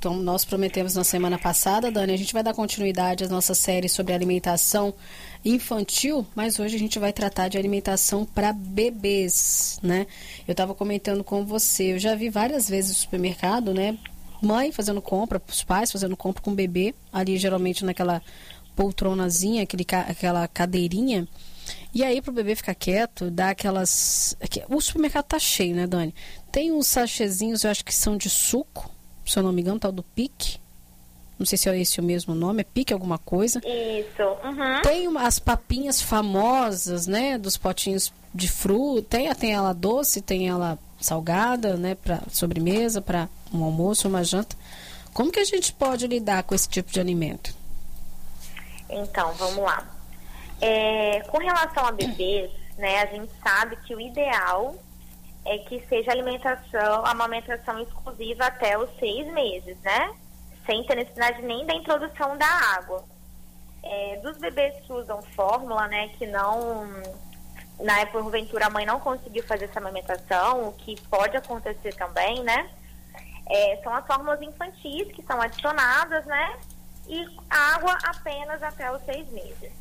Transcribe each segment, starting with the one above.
Então, nós prometemos na semana passada, Dani, a gente vai dar continuidade à nossa série sobre alimentação infantil, mas hoje a gente vai tratar de alimentação para bebês, né? Eu estava comentando com você, eu já vi várias vezes no supermercado, né? Mãe fazendo compra, os pais fazendo compra com o bebê, ali geralmente naquela poltronazinha, aquela cadeirinha, e aí pro bebê ficar quieto, dá aquelas... O supermercado tá cheio, né, Dani? Tem uns sachêzinhos, eu acho que são de suco, se eu não me engano, tal do Pique. Não sei se é esse o mesmo nome, é Pique alguma coisa. Isso. Uhum. Tem as papinhas famosas, né, dos potinhos de fruta. Tem ela doce, tem ela salgada, né, para sobremesa, para um almoço, uma janta. Como que a gente pode lidar com esse tipo de alimento? Então, vamos lá. Com relação a bebês, né, a gente sabe que o ideal é que seja amamentação exclusiva até os 6 meses, né? Sem ter necessidade nem da introdução da água. Dos bebês que usam fórmula, né, que não, porventura a mãe não conseguiu fazer essa amamentação, o que pode acontecer também, né? São as fórmulas infantis que são adicionadas, né? E água apenas até os 6 meses.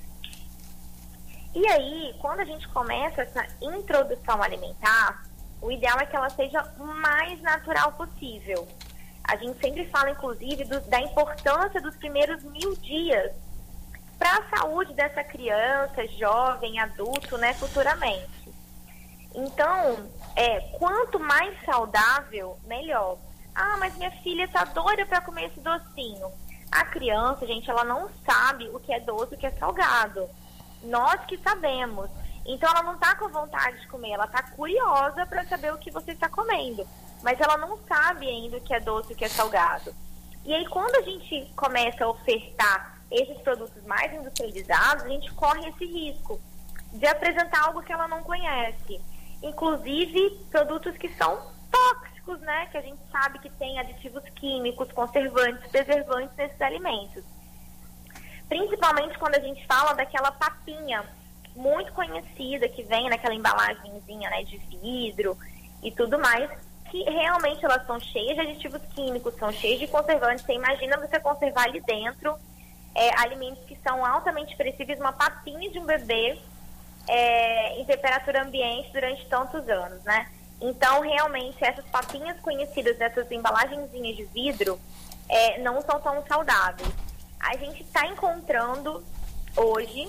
E aí, quando a gente começa essa introdução alimentar, o ideal é que ela seja o mais natural possível. A gente sempre fala, inclusive, da importância dos primeiros 1000 dias para a saúde dessa criança, jovem, adulto, né, futuramente. Então, quanto mais saudável, melhor. Ah, mas minha filha está doida para comer esse docinho. A criança, gente, ela não sabe o que é doce e o que é salgado. Nós que sabemos. Então, ela não está com vontade de comer, ela está curiosa para saber o que você está comendo. Mas ela não sabe ainda o que é doce e o que é salgado. E aí, quando a gente começa a ofertar esses produtos mais industrializados, a gente corre esse risco de apresentar algo que ela não conhece. Inclusive, produtos que são tóxicos, né? Que a gente sabe que tem aditivos químicos, conservantes, preservantes nesses alimentos. Principalmente quando a gente fala daquela papinha muito conhecida que vem naquela embalagenzinha, né, de vidro e tudo mais, que realmente elas são cheias de aditivos químicos, são cheias de conservantes. Você imagina você conservar ali dentro alimentos que são altamente perecíveis, uma papinha de um bebê em temperatura ambiente durante tantos anos, né? Então, realmente, essas papinhas conhecidas, dessas embalagenzinhas de vidro, não são tão saudáveis. A gente está encontrando hoje,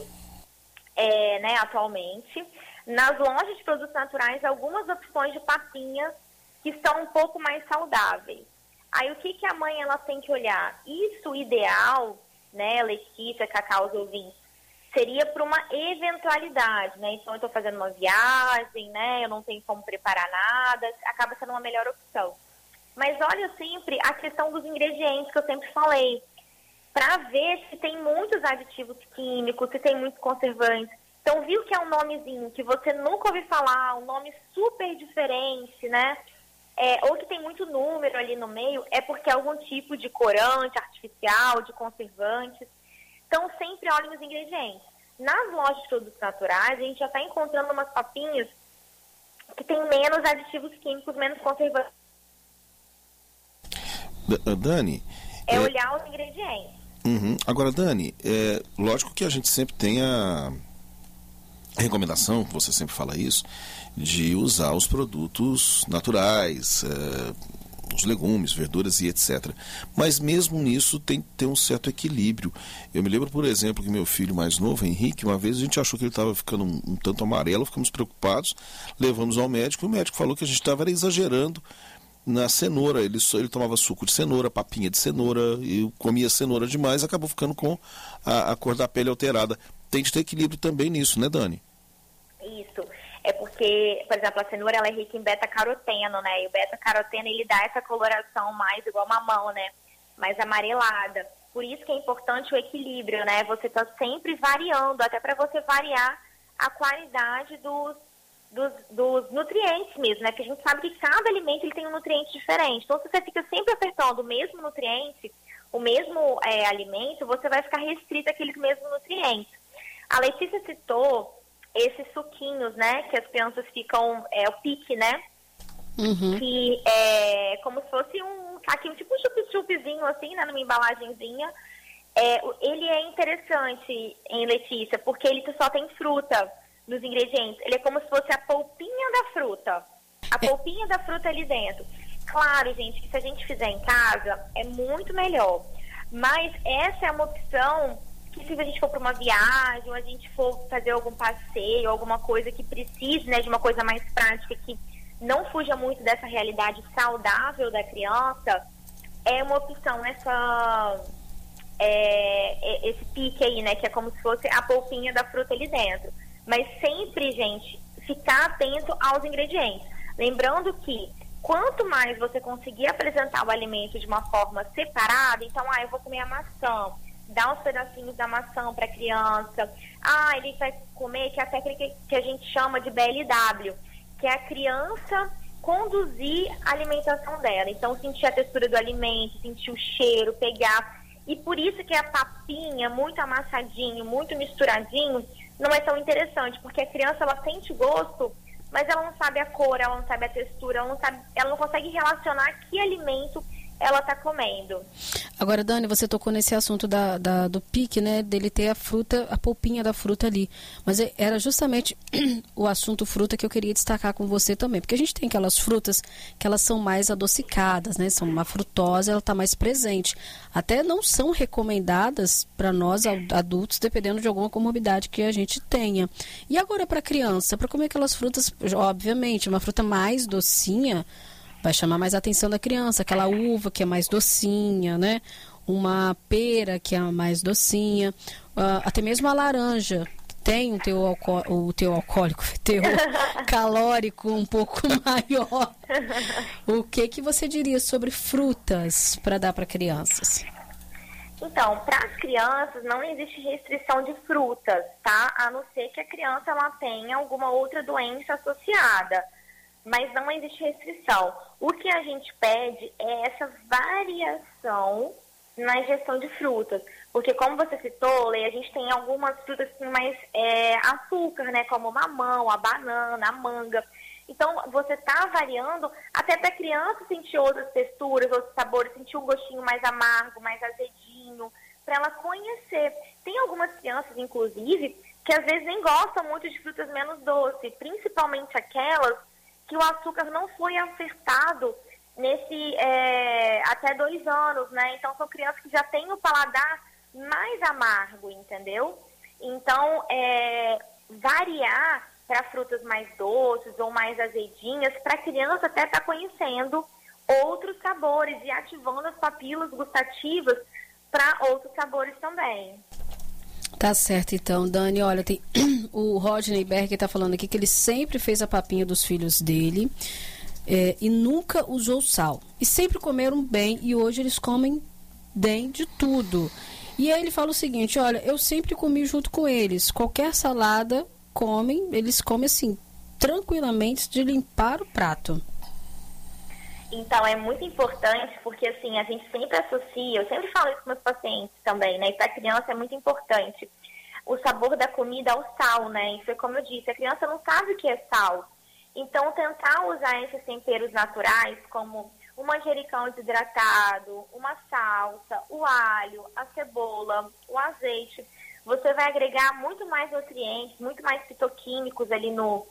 né, atualmente, nas lojas de produtos naturais, algumas opções de papinhas que são um pouco mais saudáveis. Aí, o que a mãe ela tem que olhar? Isso ideal, né, Letícia, Cacau, os ouvintes, seria para uma eventualidade, né? Então, eu estou fazendo uma viagem, né? Eu não tenho como preparar nada, acaba sendo uma melhor opção. Mas olha sempre a questão dos ingredientes que eu sempre falei, para ver se tem muitos aditivos químicos, se tem muitos conservantes. Então, viu que é um nomezinho que você nunca ouviu falar, um nome super diferente, né? Ou que tem muito número ali no meio, é porque é algum tipo de corante artificial, de conservantes. Então, sempre olhem os ingredientes. Nas lojas de produtos naturais, a gente já está encontrando umas papinhas que tem menos aditivos químicos, menos conservantes. Dani... olhar os ingredientes. Uhum. Agora, Dani, lógico que a gente sempre tem a recomendação, você sempre fala isso, de usar os produtos naturais, os legumes, verduras e etc. Mas mesmo nisso tem que ter um certo equilíbrio. Eu me lembro, por exemplo, que meu filho mais novo, Henrique, uma vez a gente achou que ele estava ficando um tanto amarelo, ficamos preocupados, levamos ao médico e o médico falou que a gente estava exagerando na cenoura. Ele tomava suco de cenoura, papinha de cenoura, e comia cenoura demais, acabou ficando com a cor da pele alterada. Tem de ter equilíbrio também nisso, né, Dani? Isso. É porque, por exemplo, a cenoura ela é rica em beta-caroteno, né? E o beta-caroteno ele dá essa coloração mais igual mamão, né? Mais amarelada. Por isso que é importante o equilíbrio, né? Você tá sempre variando, até para você variar a qualidade dos nutrientes mesmo, né? Porque a gente sabe que cada alimento ele tem um nutriente diferente. Então, se você fica sempre apertando o mesmo nutriente, o mesmo alimento, você vai ficar restrito àqueles mesmos nutrientes. A Letícia citou esses suquinhos, né? Que as crianças ficam, o pique, né? Uhum. Que é como se fosse um saquinho, tipo um chup-chupzinho assim, né, numa embalagenzinha. Ele é interessante, em Letícia, porque ele só tem fruta nos ingredientes. Ele é como se fosse a polpinha da fruta. A polpinha da fruta ali dentro. Claro, gente, que se a gente fizer em casa, é muito melhor. Mas essa é uma opção que se a gente for para uma viagem, ou a gente for fazer algum passeio, alguma coisa que precise, né, de uma coisa mais prática, que não fuja muito dessa realidade saudável da criança, é uma opção esse pique aí, né, que é como se fosse a polpinha da fruta ali dentro. Mas sempre, gente, ficar atento aos ingredientes. Lembrando que quanto mais você conseguir apresentar o alimento de uma forma separada, então, eu vou comer a maçã, dá uns pedacinhos da maçã para a criança. Ele vai comer, que é a técnica que a gente chama de BLW, que é a criança conduzir a alimentação dela. Então, sentir a textura do alimento, sentir o cheiro, pegar. E por isso que a papinha, muito amassadinho, muito misturadinho, não é tão interessante, porque a criança, ela sente gosto, mas ela não sabe a cor, ela não sabe a textura, ela não consegue relacionar que alimento ela está comendo. Agora, Dani, você tocou nesse assunto do pique, né? Dele ter a fruta, a polpinha da fruta ali. Mas era justamente o assunto fruta que eu queria destacar com você também. Porque a gente tem aquelas frutas que elas são mais adocicadas, né? São uma frutose, ela está mais presente. Até não são recomendadas para nós adultos, dependendo de alguma comorbidade que a gente tenha. E agora para criança, para comer aquelas frutas, obviamente, uma fruta mais docinha, vai chamar mais a atenção da criança, aquela uva que é mais docinha, né? Uma pera que é mais docinha, até mesmo a laranja, que tem o teor alcoólico, teor calórico um pouco maior. O que você diria sobre frutas para dar para crianças? Então, para as crianças não existe restrição de frutas, tá? A não ser que a criança ela tenha alguma outra doença associada. Mas não existe restrição. O que a gente pede é essa variação na ingestão de frutas. Porque, como você citou, Lê, a gente tem algumas frutas que têm mais açúcar, né? Como o mamão, a banana, a manga. Então, você está variando até para a criança sentir outras texturas, outros sabores, sentir um gostinho mais amargo, mais azedinho, para ela conhecer. Tem algumas crianças, inclusive, que às vezes nem gostam muito de frutas menos doces, principalmente aquelas que o açúcar não foi acertado até 2 anos, né? Então, são crianças que já têm o paladar mais amargo, entendeu? Então, variar para frutas mais doces ou mais azedinhas, para a criança até estar conhecendo outros sabores e ativando as papilas gustativas para outros sabores também. Tá certo, então, Dani. Olha, tem o Rodney Berger está falando aqui que ele sempre fez a papinha dos filhos dele e nunca usou sal. E sempre comeram bem e hoje eles comem bem de tudo. E aí ele fala o seguinte, olha, eu sempre comi junto com eles. Qualquer salada eles comem assim, tranquilamente, de limpar o prato. Então, é muito importante, porque assim, a gente sempre associa, eu sempre falo isso com meus pacientes também, né? E para a criança é muito importante o sabor da comida ao sal, né? E foi como eu disse, a criança não sabe o que é sal. Então, tentar usar esses temperos naturais, como o manjericão desidratado, uma salsa, o alho, a cebola, o azeite, você vai agregar muito mais nutrientes, muito mais fitoquímicos ali no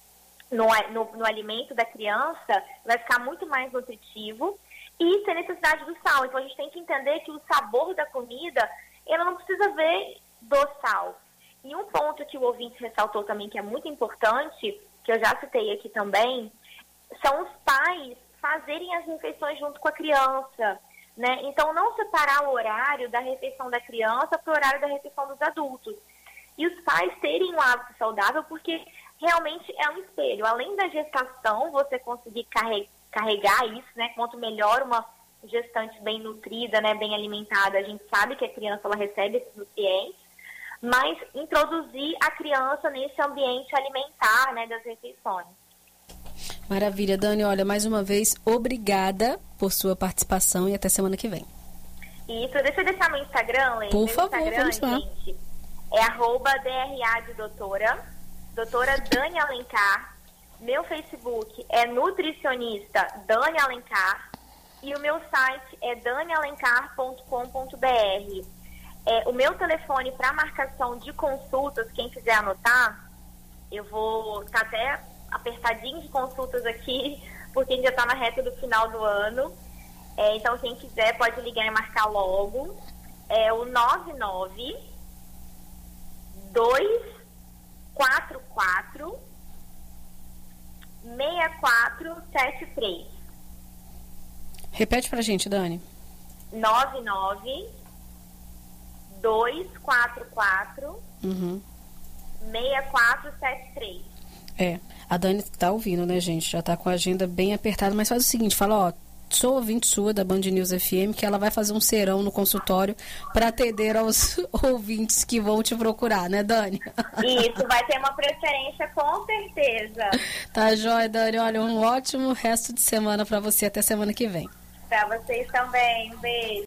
alimento da criança, vai ficar muito mais nutritivo e sem necessidade do sal. Então, a gente tem que entender que o sabor da comida, ela não precisa ver do sal. E um ponto que o ouvinte ressaltou também, que é muito importante, que eu já citei aqui também, são os pais fazerem as refeições junto com a criança, né? Então, não separar o horário da refeição da criança para o horário da refeição dos adultos. E os pais terem um hábito saudável, porque realmente é um espelho. Além da gestação, você conseguir carregar isso, né? Quanto melhor uma gestante bem nutrida, né? Bem alimentada, a gente sabe que a criança ela recebe esses nutrientes, mas introduzir a criança nesse ambiente alimentar, né? Das refeições. Maravilha, Dani. Olha, mais uma vez, obrigada por sua participação e até semana que vem. Isso, deixa eu deixar meu Instagram, Lê. Por favor, Instagram, vamos lá. Gente, é @DRA de doutora Dani Alencar. Meu Facebook é nutricionista Dani Alencar. E o meu site é danialencar.com.br. O meu telefone para marcação de consultas, quem quiser anotar, eu vou estar até apertadinho de consultas aqui, porque a gente já está na reta do final do ano. Então, quem quiser pode ligar e marcar logo. É o 99 244 6473. Repete pra gente, Dani. 99 244 6473. A Dani tá ouvindo, né, gente? Já tá com a agenda bem apertada, mas faz o seguinte, fala, ó, sou ouvinte sua da Band News FM, que ela vai fazer um serão no consultório para atender aos ouvintes que vão te procurar, né, Dani? Isso, vai ter uma preferência com certeza. Tá joia, Dani. Olha, um ótimo resto de semana para você. Até semana que vem. Para vocês também. Um beijo.